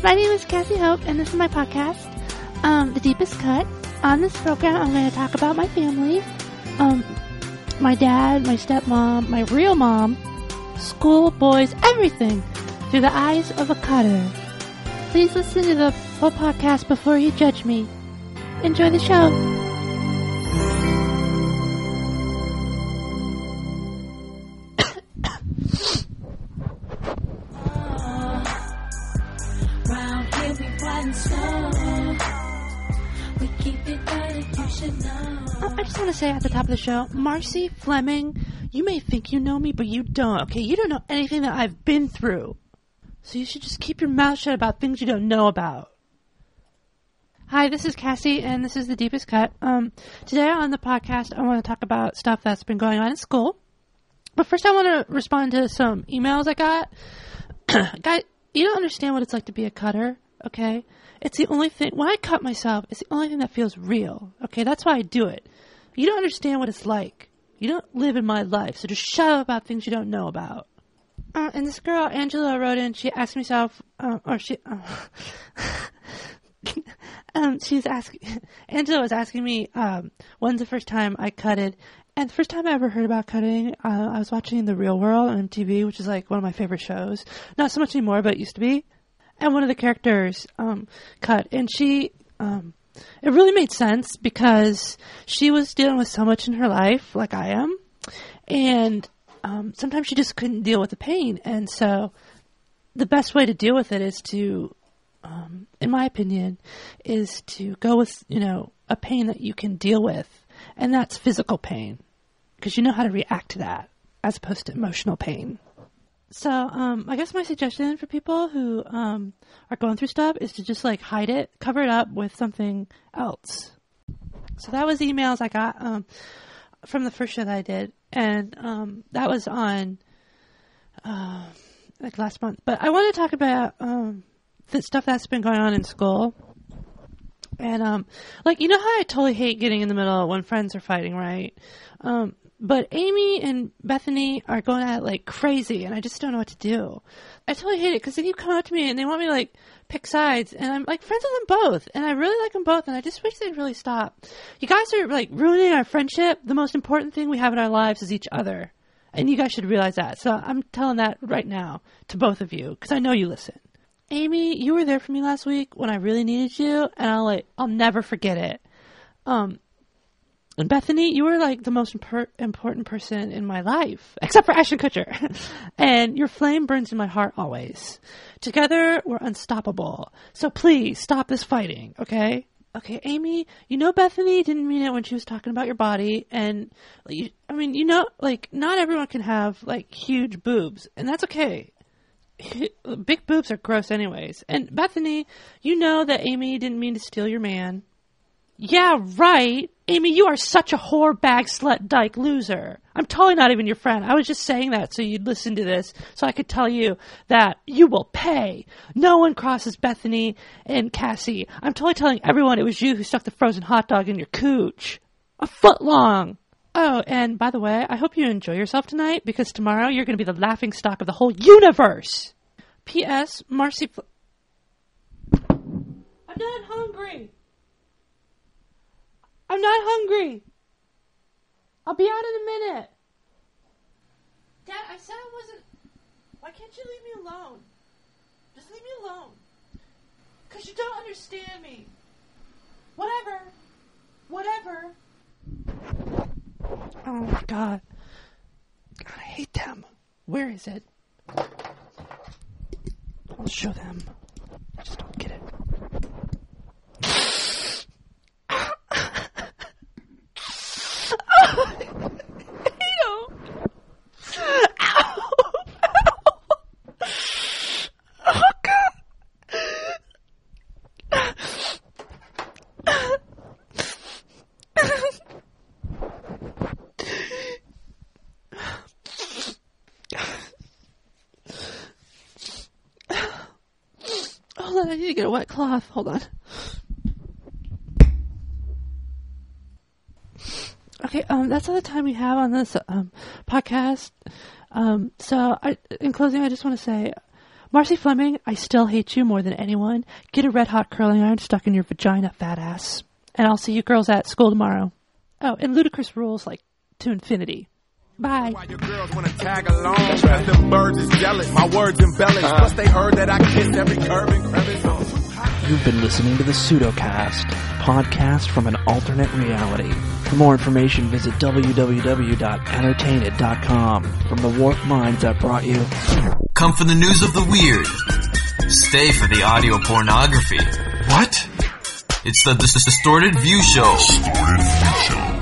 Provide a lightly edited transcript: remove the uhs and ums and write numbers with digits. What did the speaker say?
My name is Cassie Hope, and this is my podcast, The Deepest Cut. On this program, I'm going to talk about my family, my dad, my stepmom, my real mom, school, boys, everything, through the eyes of a cutter. Please listen to the whole podcast before you judge me. Enjoy the show. I just want to say at the top of the show, Marcy Fleming, you may think you know me, but you don't, okay? You don't know anything that I've been through. So you should just keep your mouth shut about things you don't know about. Hi, this is Cassie, and this is The Deepest Cut. Today on the podcast, I want to talk about stuff that's been going on in school. But first I want to respond to some emails I got. Guys, you don't understand what it's like to be a cutter, okay? It's the only thing, when I cut myself, it's the only thing that feels real, okay? That's why I do it. You don't understand what it's like. You don't live in my life, so just shut up about things you don't know about. And this girl, Angela, wrote in, she asked herself, Angela was asking me, when's the first time I cutted? And the first time I ever heard about cutting, I was watching The Real World on MTV, which is like one of my favorite shows. Not so much anymore, but it used to be. And one of the characters, cut. And she, it really made sense because she was dealing with so much in her life, like I am. And, sometimes she just couldn't deal with the pain. And so the best way to deal with it is to, in my opinion, is to go with, a pain that you can deal with. And that's physical pain. Because you know how to react to that as opposed to emotional pain. So, I guess my suggestion for people who, are going through stuff is to just hide it, cover it up with something else. So that was the emails I got, from the first show that I did. And, that was on, last month. But I want to talk about, the stuff that's been going on in school. And, you know how I totally hate getting in the middle when friends are fighting, right? But Amy and Bethany are going at it like crazy, and I just don't know what to do. I totally hate it because they keep coming up to me and they want me to pick sides, and I'm friends with them both, and I really like them both, and I just wish they'd really stop. You guys are ruining our friendship. The most important thing we have in our lives is each other, and you guys should realize that. So I'm telling that right now to both of you because I know you listen. Amy, you were there for me last week when I really needed you, and I'll never forget it. And Bethany, you were the most important person in my life, except for Ashton Kutcher. And your flame burns in my heart always. Together, we're unstoppable. So please, stop this fighting, okay? Okay, Amy, Bethany didn't mean it when she was talking about your body. And, not everyone can have, huge boobs. And that's okay. Big boobs are gross anyways. And Bethany, you know that Amy didn't mean to steal your man. Yeah, right. Amy, you are such a whore, bag, slut, dyke, loser. I'm totally not even your friend. I was just saying that so you'd listen to this so I could tell you that you will pay. No one crosses Bethany and Cassie. I'm totally telling everyone it was you who stuck the frozen hot dog in your cooch. A foot long. Oh, and by the way, I hope you enjoy yourself tonight because tomorrow you're going to be the laughing stock of the whole universe. P.S. Marcy... I'm not hungry. I'm not hungry. I'll be out in a minute. Dad, I said I wasn't... Why can't you leave me alone? Just leave me alone. Because you don't understand me. Whatever. Oh my God. I hate them. Where is it? I'll show them. I just don't get it. Hold on, I need to get a wet cloth. Hold on. Okay, that's all the time we have on this podcast. So in closing, I just want to say Marcy Fleming, I still hate you more than anyone. Get a red-hot curling iron stuck in your vagina, fat ass. And I'll see you girls at school tomorrow. Oh, and Ludacris rules, like, to infinity. Bye. Why your girls wanna tag along? That's right. Them birds is jealous. My words embellished. Plus they heard that I kiss every curve and crevice. You've been listening to the Pseudocast, podcast from an alternate reality. For more information, visit www.entertainit.com. From the warped minds that brought you. Come for the news of the weird. Stay for the audio pornography. What? It's the Distorted View Show. Distorted View Show.